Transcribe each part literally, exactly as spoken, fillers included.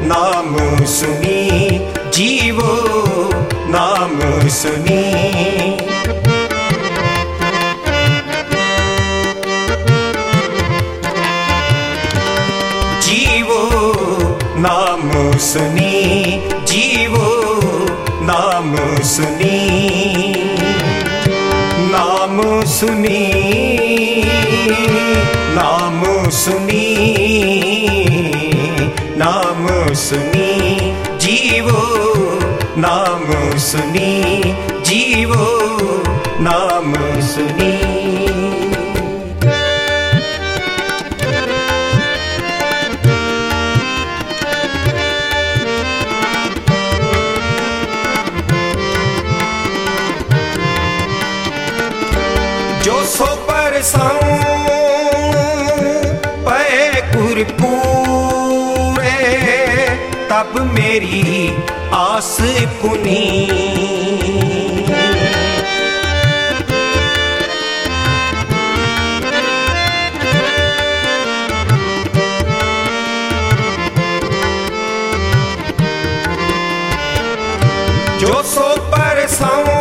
नाम सुनी जीवो नाम सुनी। जीवो नाम सुनी जीवो नाम सुनी। नाम सुनी नाम सुनी नाम सुनी जीवो नाम सुनी जीवो नाम सुनी। जो सो परसाऊं पए गुर पूरे तब मेरी आस पुनी। जो सो परसाऊं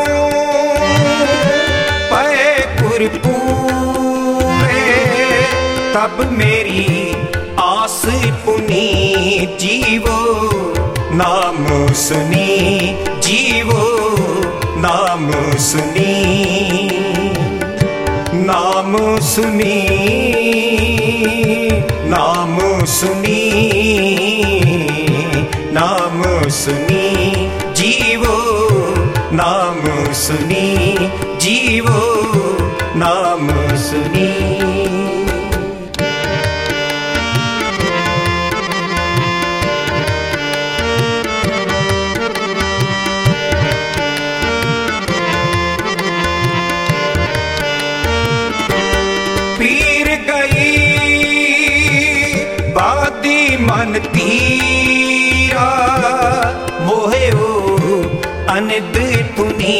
पूरे तब मेरी आस पुनी। जीवो नाम सुनी जीवो नाम सुनी। नाम सुनी नाम सुनी नाम सुनी जीवो नाम सुनी जीवो नाम सुनी। पीर गई बादी मन तीरा मोहे ओ अनिद पुनी।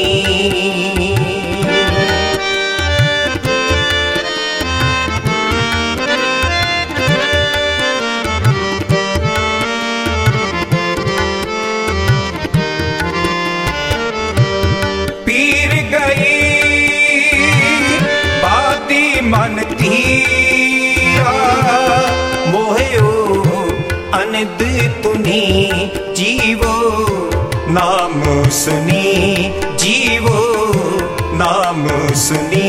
मन तीरा मोहे ओ अनिद पुनी। जीवो नाम सुनी जीवो नाम सुनी।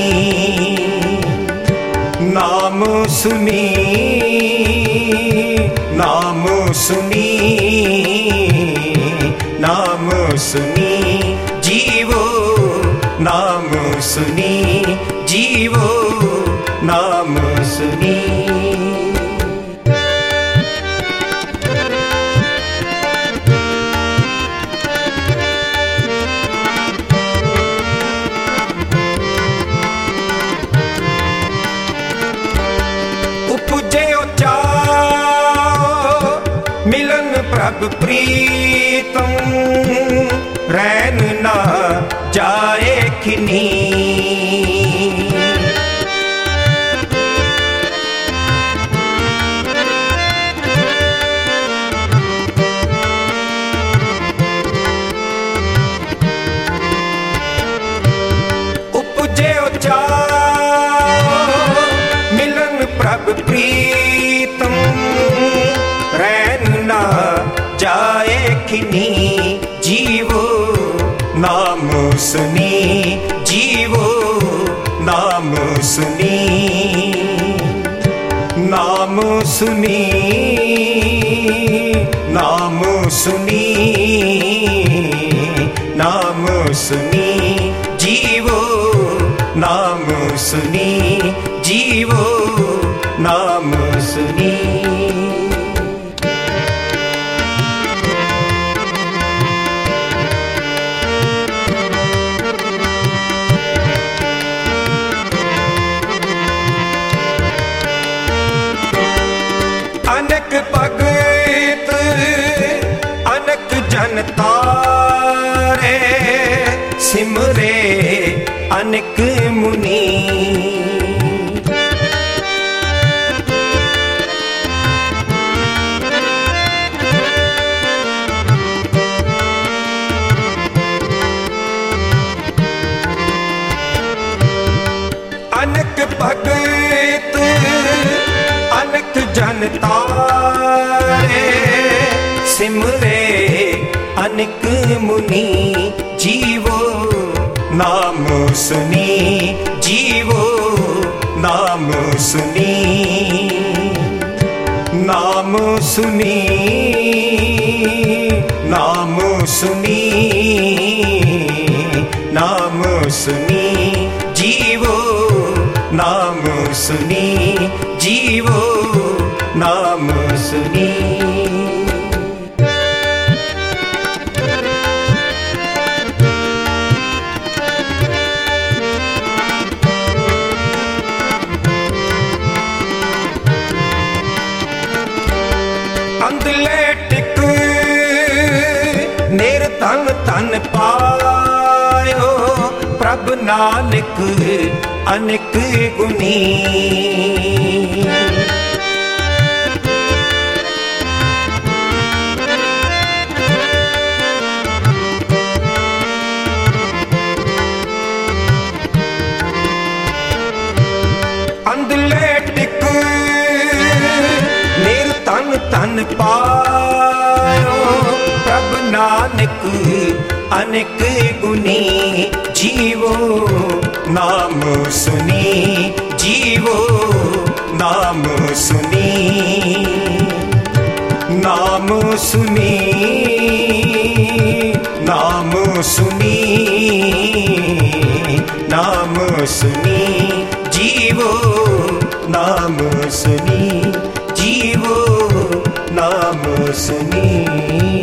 नाम सुनी नाम सुनी नाम सुनी जीवो नाम सुनी जीवो नाम सुनी। उपजे चाओ मिलन प्रभ प्रीतम रैन ना जाए खिनी। प्रभ प्रीतम रैन ना जाए खिनी। जीवो नाम सुनी जीवो नाम सुनी। नाम सुनी नाम सुनी नाम सुनी जीवो नाम सुनी जीवो नाम सुनी। अनक भगत अनक जनता रे सिमरे अनक मुनि। सिमरे अनेक मुनि जीवो नाम सुनी जीवो नाम सुनी नाम सुनी नाम सुनी नाम सुनी जीवो नाम सुनी जीवो नाम सुनी। अंधले टिक नेर तन तन पायो प्रभ नानक अनेक गुनी अंधले टिक नेर तन तन पायो प्रभ नानक अनेक गुनी जीवो नाम सुनी जीवो नाम सुनी नाम सुनी नाम सुनी नाम सुनी जीवो नाम सुनी जीवो नाम सुनी।